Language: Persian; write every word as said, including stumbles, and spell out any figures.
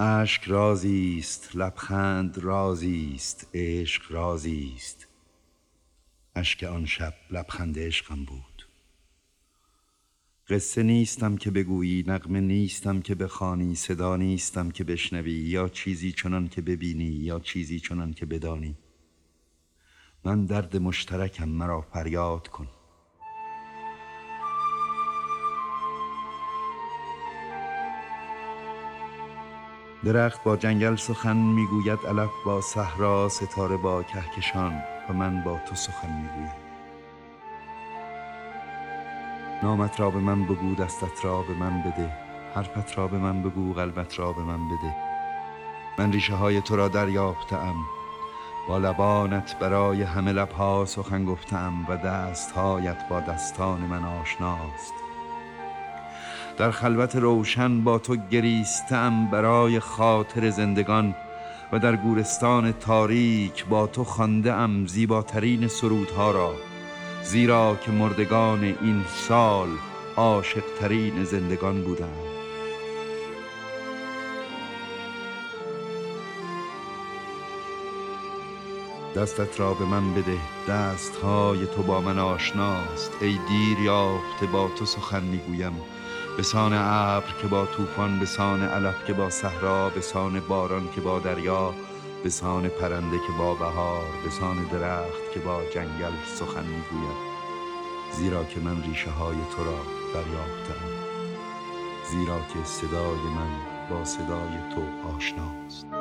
اشک رازی است، لبخند رازی است، عشق رازی است. اشک آن شب لبخند عشقم بود. قصه نیستم که بگویی، نغمه نیستم که بخوانی، صدا نیستم که بشنوی، یا چیزی چنان که ببینی یا چیزی چنان که بدانی. من درد مشترکم، مرا فریاد کن. درخت با جنگل سخن میگوید، علف با صحرا، ستاره با کهکشان، و من با تو سخن میگویم. نامت را به من بگو، دستت را به من بده، حرفت را به من بگو، قلبت را به من بده. من ریشه های تو را دریافتم، با لبانت برای همه لبها سخن گفتم و دستهایت با دستان من آشناست. در خلوت روشن با تو گریستم برای خاطر زندگان و در گورستان تاریک با تو خوانده ام زیباترین سرودها را، زیرا که مردگان این سال عاشق ترین زندگان بودند. دستت را به من بده، دستهای تو با من آشناست. ای دیر یافته با تو سخن میگویم، به سان ابر که با طوفان، به سان علف که با صحرا، به سان باران که با دریا، به سان پرنده که با بهار، به سان درخت که با جنگل سخن میگوید. زیرا که من ریشه های تو را دریافتم، زیرا که صدای من با صدای تو آشناست.